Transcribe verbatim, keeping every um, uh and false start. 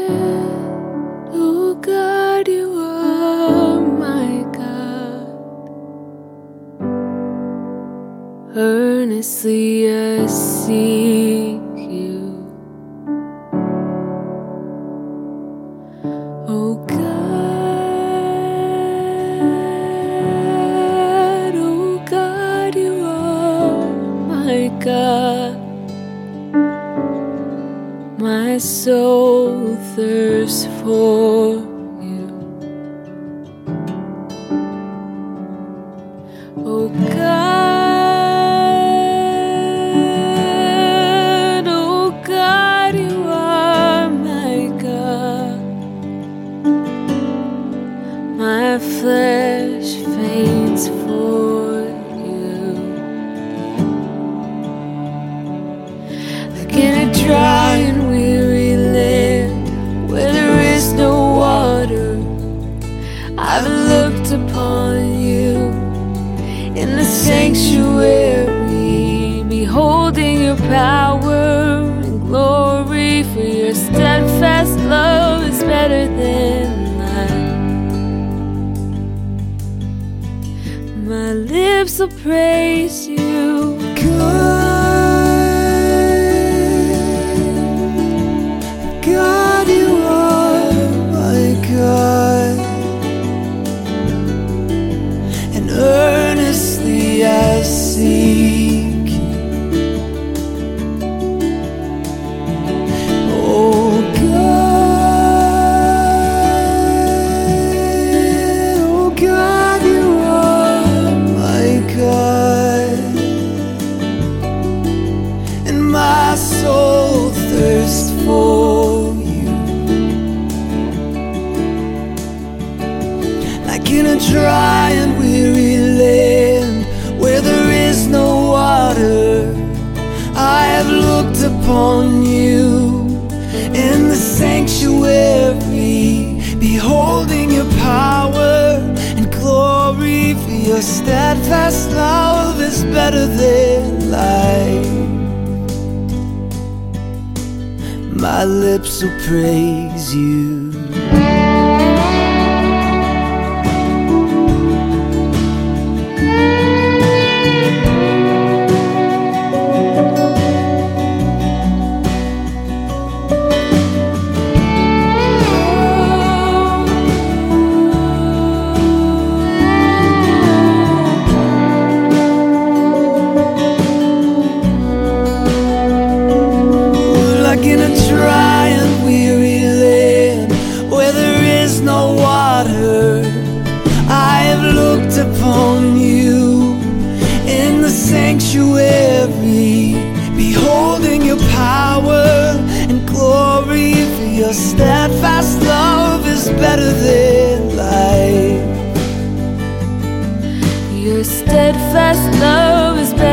oh God, you are my God. Earnestly I seek you, oh God, oh God, you are my God. My soul thirsts for you, oh God, oh God, you are my God. My flesh faints for you, like in a dry and weary land where there is no water. I've looked upon you in the sanctuary, beholding your power and glory, for your steadfast love is better than life. My lips will praise you, God, you are my God, and earnestly I seek you. Oh God, oh God, you are my God, and my soul thirsts for in a dry and weary land where there is no water. I have looked upon you in the sanctuary, beholding your power and glory, for your steadfast love is better than life. My lips will praise you. In a dry and weary land where there is no water, I have looked upon you in the sanctuary, beholding your power and glory, for your steadfast love is better than life. Your steadfast love is better